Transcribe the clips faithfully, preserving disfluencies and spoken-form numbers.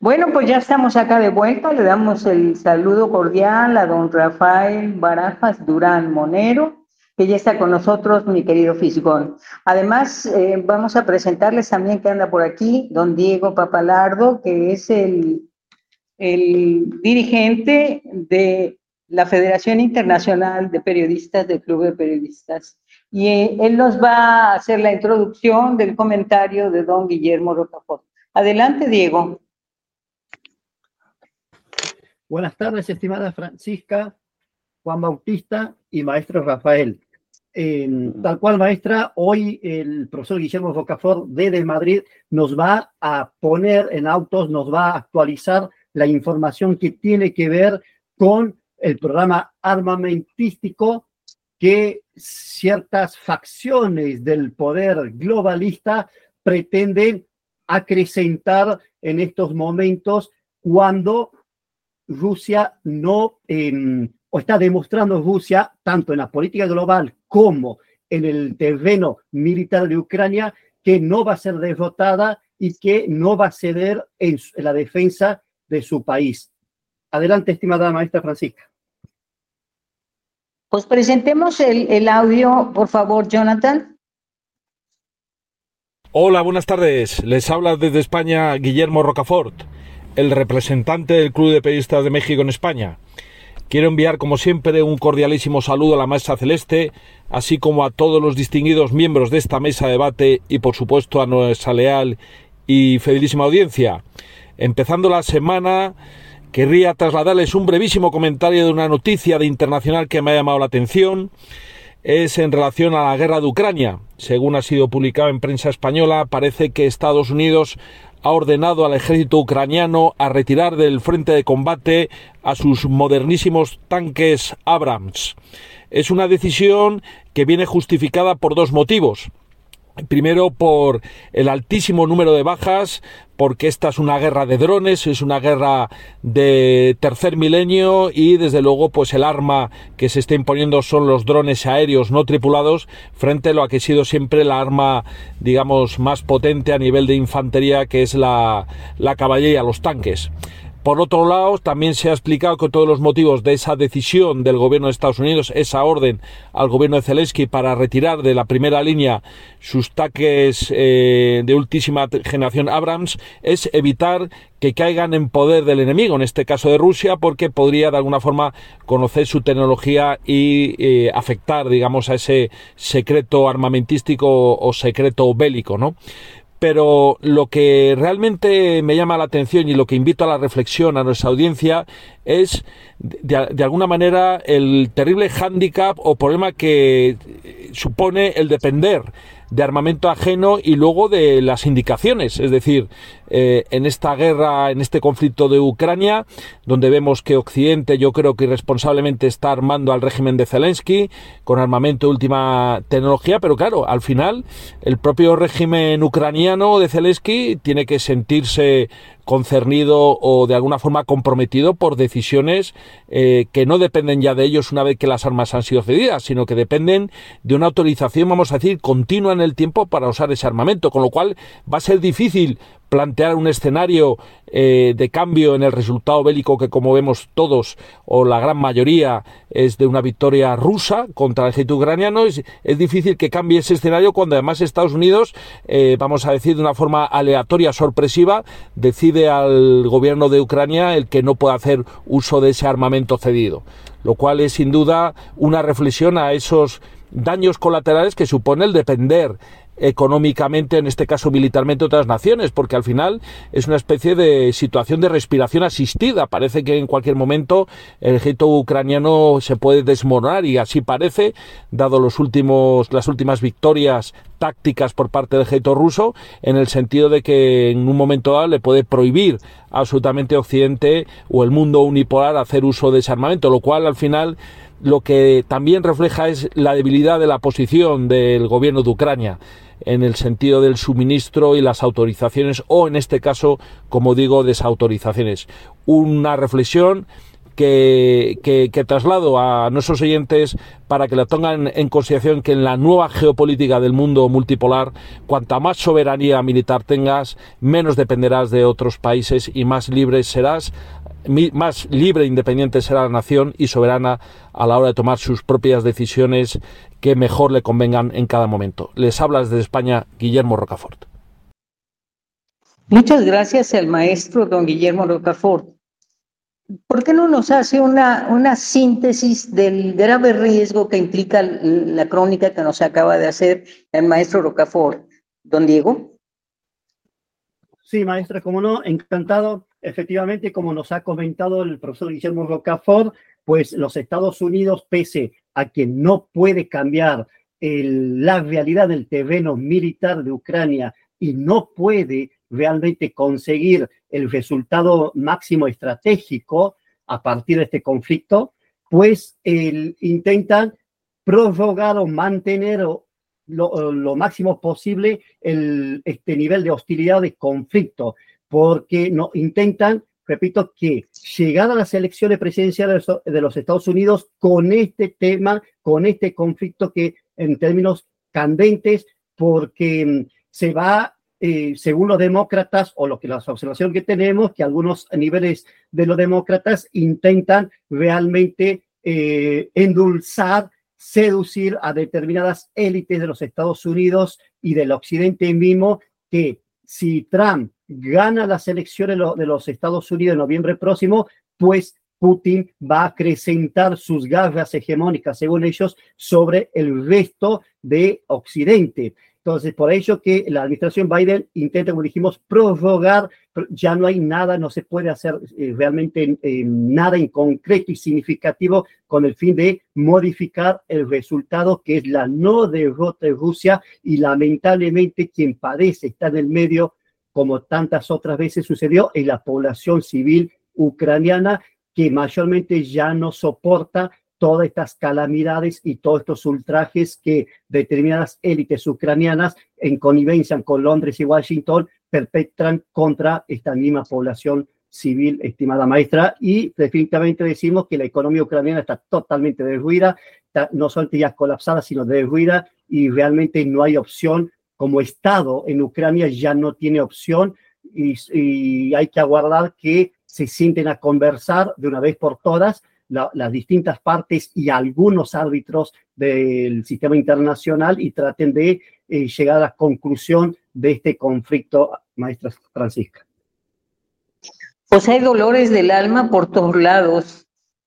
Bueno, pues ya estamos acá de vuelta. Le damos el saludo cordial a don Rafael Barajas Durán Monero, que ya está con nosotros, mi querido Fisgón. Además, eh, vamos a presentarles también que anda por aquí don Diego Papalardo, que es el, el dirigente de la Federación Internacional de Periodistas, del Club de Periodistas. Y eh, él nos va a hacer la introducción del comentario de don Guillermo Rocafort. Adelante, Diego. Buenas tardes, estimada Francisca, Juan Bautista y maestro Rafael. Eh, tal cual, maestra, hoy el profesor Guillermo Rocafort desde Madrid nos va a poner en autos, nos va a actualizar la información que tiene que ver con el programa armamentístico que ciertas facciones del poder globalista pretenden acrecentar en estos momentos cuando Rusia no, eh, o está demostrando Rusia, tanto en la política global como en el terreno militar de Ucrania, que no va a ser derrotada y que no va a ceder en, en la defensa de su país. Adelante, estimada maestra Francisca. Pues presentemos el, el audio, por favor, Jonathan. Hola, buenas tardes. Les habla desde España Guillermo Rocafort, el representante del Club de Periodistas de México en España. Quiero enviar, como siempre, un cordialísimo saludo a la maestra Celeste, así como a todos los distinguidos miembros de esta mesa de debate y, por supuesto, a nuestra leal y fidelísima audiencia. Empezando la semana, querría trasladarles un brevísimo comentario de una noticia de internacional que me ha llamado la atención. Es en relación a la guerra de Ucrania. Según ha sido publicado en prensa española, parece que Estados Unidos ha ordenado al ejército ucraniano a retirar del frente de combate a sus modernísimos tanques Abrams. Es una decisión que viene justificada por dos motivos. Primero, por el altísimo número de bajas, porque esta es una guerra de drones, es una guerra de tercer milenio y, desde luego, pues el arma que se está imponiendo son los drones aéreos no tripulados frente a lo que ha sido siempre la arma, digamos, más potente a nivel de infantería, que es la, la caballería, los tanques. Por otro lado, también se ha explicado que todos los motivos de esa decisión del gobierno de Estados Unidos, esa orden al gobierno de Zelensky para retirar de la primera línea sus tanques eh, de ultísima generación Abrams, es evitar que caigan en poder del enemigo, en este caso de Rusia, porque podría de alguna forma conocer su tecnología y eh, afectar, digamos, a ese secreto armamentístico o secreto bélico, ¿no? Pero lo que realmente me llama la atención y lo que invito a la reflexión a nuestra audiencia es, de, de alguna manera, el terrible hándicap o problema que supone el depender de armamento ajeno y luego de las indicaciones. Es decir, eh, en esta guerra, en este conflicto de Ucrania, donde vemos que Occidente, yo creo que irresponsablemente está armando al régimen de Zelensky con armamento de última tecnología, pero claro, al final el propio régimen ucraniano de Zelensky tiene que sentirse concernido o de alguna forma comprometido por decisiones eh, que no dependen ya de ellos una vez que las armas han sido cedidas, sino que dependen de una autorización, vamos a decir, continua en el tiempo para usar ese armamento, con lo cual va a ser difícil plantear un escenario eh, de cambio en el resultado bélico que, como vemos todos o la gran mayoría, es de una victoria rusa contra el ejército ucraniano. Es, es difícil que cambie ese escenario cuando además Estados Unidos, eh, vamos a decir de una forma aleatoria, sorpresiva, decide al gobierno de Ucrania el que no pueda hacer uso de ese armamento cedido, lo cual es sin duda una reflexión a esos daños colaterales que supone el depender económicamente, en este caso militarmente, de otras naciones, porque al final es una especie de situación de respiración asistida. Parece que en cualquier momento el ejército ucraniano se puede desmoronar, y así parece, dado los últimos, las últimas victorias tácticas por parte del ejército ruso, en el sentido de que en un momento dado le puede prohibir absolutamente Occidente o el mundo unipolar hacer uso de ese armamento, lo cual al final lo que también refleja es la debilidad de la posición del gobierno de Ucrania en el sentido del suministro y las autorizaciones, o en este caso, como digo, desautorizaciones. Una reflexión que, que, que traslado a nuestros oyentes para que lo tengan en consideración, que en la nueva geopolítica del mundo multipolar, cuanta más soberanía militar tengas, menos dependerás de otros países y más libre serás, más libre e independiente será la nación y soberana a la hora de tomar sus propias decisiones que mejor le convengan en cada momento. Les habla desde España Guillermo Rocafort. Muchas gracias al maestro don Guillermo Rocafort. ¿Por qué no nos hace una, una síntesis del grave riesgo que implica la crónica que nos acaba de hacer el maestro Rocafort? Don Diego. Sí, maestra, como no, encantado. Efectivamente, como nos ha comentado el profesor Guillermo Rocafort, pues los Estados Unidos, pese a que no puede cambiar el, la realidad del terreno militar de Ucrania y no puede realmente conseguir el resultado máximo estratégico a partir de este conflicto, pues el, intentan prorrogar o mantener lo, lo máximo posible el, este nivel de hostilidad, de conflicto, porque no, intentan, repito, que llegar a las elecciones presidenciales de los Estados Unidos con este tema, con este conflicto que en términos candentes, porque se va... Eh, según los demócratas, o lo que las observaciones que tenemos, que algunos niveles de los demócratas intentan realmente eh, endulzar, seducir a determinadas élites de los Estados Unidos y del occidente mismo, que si Trump gana las elecciones de los Estados Unidos en noviembre próximo, pues Putin va a acrecentar sus garras hegemónicas, según ellos, sobre el resto de Occidente. Entonces, por ello que la administración Biden intenta, como dijimos, prorrogar, ya no hay nada, no se puede hacer eh, realmente eh, nada en concreto y significativo con el fin de modificar el resultado, que es la no derrota de Rusia, y lamentablemente quien padece, está en el medio, como tantas otras veces sucedió, en la población civil ucraniana, que mayormente ya no soporta todas estas calamidades y todos estos ultrajes que determinadas élites ucranianas, en connivencia con Londres y Washington, perpetran contra esta misma población civil, estimada maestra. Y definitivamente decimos que la economía ucraniana está totalmente derruida, está no solamente ya colapsada, sino derruida, y realmente no hay opción. Como Estado en Ucrania ya no tiene opción, y, y hay que aguardar que se sienten a conversar de una vez por todas La, las distintas partes y algunos árbitros del sistema internacional y traten de eh, llegar a la conclusión de este conflicto, maestra Francisca. Pues hay dolores del alma por todos lados,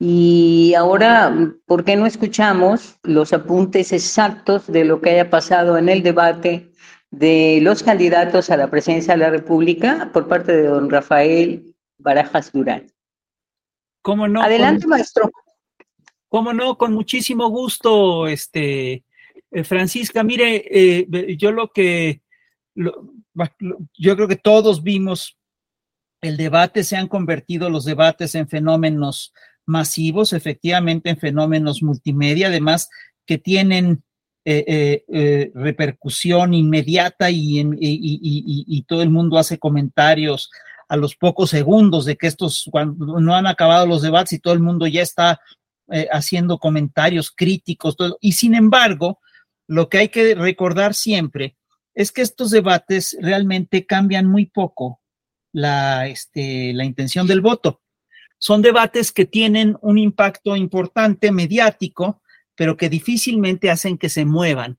y ahora, ¿por qué no escuchamos los apuntes exactos de lo que haya pasado en el debate de los candidatos a la presidencia de la República por parte de don Rafael Barajas Durán? ¿Cómo no? Adelante, con, maestro. ¿Cómo no? Con muchísimo gusto, este, eh, Francisca. Mire, eh, yo lo que, lo, yo creo que todos vimos el debate, se han convertido los debates en fenómenos masivos, efectivamente en fenómenos multimedia, además que tienen eh, eh, eh, repercusión inmediata y, en, y, y, y, y todo el mundo hace comentarios a los pocos segundos de que estos, cuando no han acabado los debates y todo el mundo ya está eh, haciendo comentarios críticos, todo, y sin embargo, lo que hay que recordar siempre es que estos debates realmente cambian muy poco la, este, la intención del voto. Son debates que tienen un impacto importante mediático, pero que difícilmente hacen que se muevan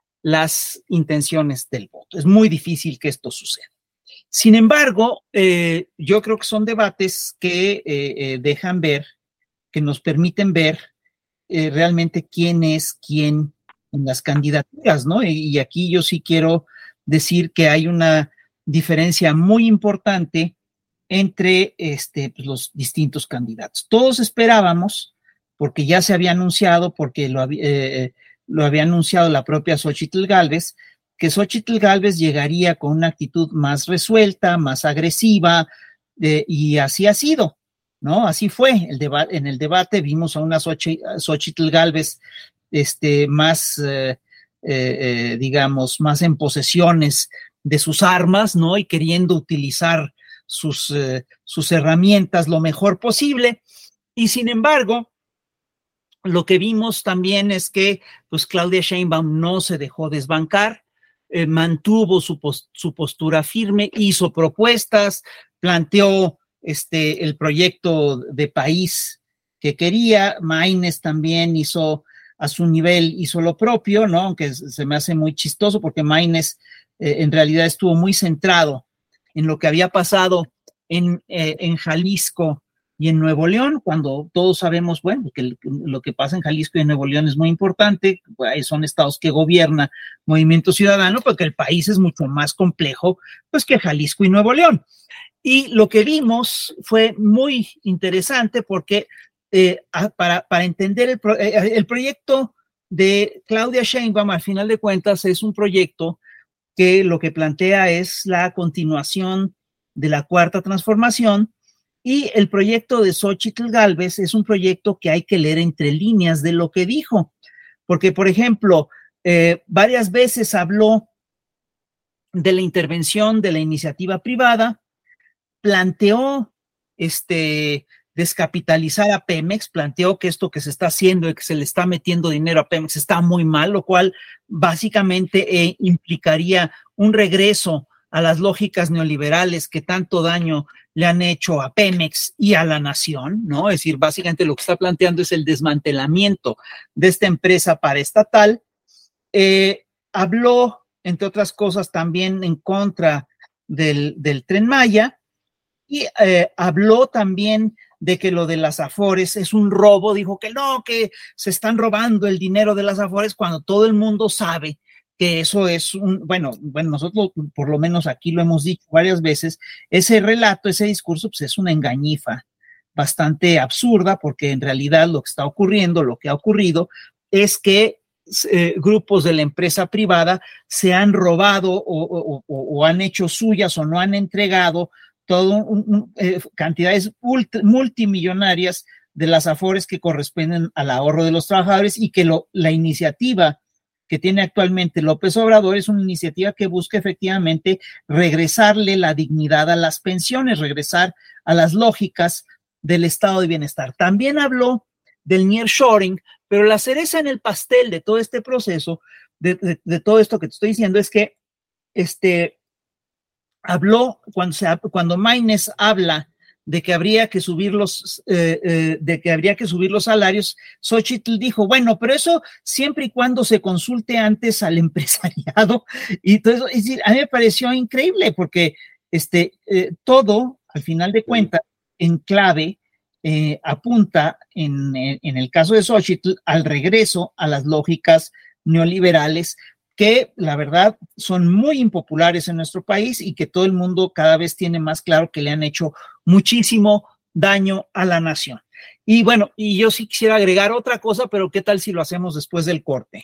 las intenciones del voto. Es muy difícil que esto suceda. Sin embargo, eh, yo creo que son debates que eh, eh, dejan ver, que nos permiten ver eh, realmente quién es quién en las candidaturas, ¿no? Y, y aquí yo sí quiero decir que hay una diferencia muy importante entre este, pues, los distintos candidatos. Todos esperábamos, porque ya se había anunciado, porque lo, eh, lo había anunciado la propia Xóchitl Gálvez, que Xóchitl Gálvez llegaría con una actitud más resuelta, más agresiva, eh, y así ha sido, ¿no? Así fue. El deba- en el debate vimos a una Xóchitl Gálvez este, más, eh, eh, digamos, más en posesiones de sus armas, ¿no? Y queriendo utilizar sus, eh, sus herramientas lo mejor posible. Y sin embargo, lo que vimos también es que pues Claudia Sheinbaum no se dejó desbancar, eh, mantuvo su, post, su postura firme, hizo propuestas, planteó este, el proyecto de país que quería. Maynes también hizo a su nivel, hizo lo propio, ¿no? Aunque se me hace muy chistoso porque Maynes eh, en realidad estuvo muy centrado en lo que había pasado en, eh, en Jalisco y en Nuevo León, cuando todos sabemos, bueno, que lo que pasa en Jalisco y en Nuevo León es muy importante, son estados que gobierna Movimiento Ciudadano, porque el país es mucho más complejo, pues, que Jalisco y Nuevo León. Y lo que vimos fue muy interesante porque eh, para, para entender el, pro, eh, el proyecto de Claudia Sheinbaum, al final de cuentas, es un proyecto que lo que plantea es la continuación de la Cuarta Transformación. Y el proyecto de Xóchitl Gálvez es un proyecto que hay que leer entre líneas de lo que dijo, porque, por ejemplo, eh, varias veces habló de la intervención de la iniciativa privada, planteó este, descapitalizar a Pemex, planteó que esto que se está haciendo y que se le está metiendo dinero a Pemex está muy mal, lo cual básicamente eh, implicaría un regreso a las lógicas neoliberales que tanto daño le han hecho a Pemex y a la nación, ¿no? Es decir, básicamente lo que está planteando es el desmantelamiento de esta empresa paraestatal. Eh, habló, entre otras cosas, también en contra del, del Tren Maya y eh, habló también de que lo de las Afores es un robo, dijo que no, que se están robando el dinero de las Afores cuando todo el mundo sabe que eso es un, bueno, bueno, nosotros por lo menos aquí lo hemos dicho varias veces, ese relato, ese discurso, pues es una engañifa bastante absurda, porque en realidad lo que está ocurriendo, lo que ha ocurrido, es que eh, grupos de la empresa privada se han robado o, o, o, o han hecho suyas o no han entregado todo un, un, eh, cantidades ultra, multimillonarias de las Afores que corresponden al ahorro de los trabajadores y que lo, la iniciativa que tiene actualmente López Obrador es una iniciativa que busca efectivamente regresarle la dignidad a las pensiones, regresar a las lógicas del estado de bienestar. También habló del nearshoring, pero la cereza en el pastel de todo este proceso, de, de, de todo esto que te estoy diciendo, es que este, habló, cuando, se, cuando Maynes habla de que habría que subir los, eh, eh, de que habría que subir los salarios, Xóchitl dijo, bueno, pero eso siempre y cuando se consulte antes al empresariado. Y todo, es decir, a mí me pareció increíble porque este, eh, todo, al final de cuentas, en clave, eh, apunta, en, en el caso de Xóchitl, al regreso a las lógicas neoliberales que la verdad son muy impopulares en nuestro país y que todo el mundo cada vez tiene más claro que le han hecho muchísimo daño a la nación. Y bueno, y yo sí quisiera agregar otra cosa, pero ¿qué tal si lo hacemos después del corte?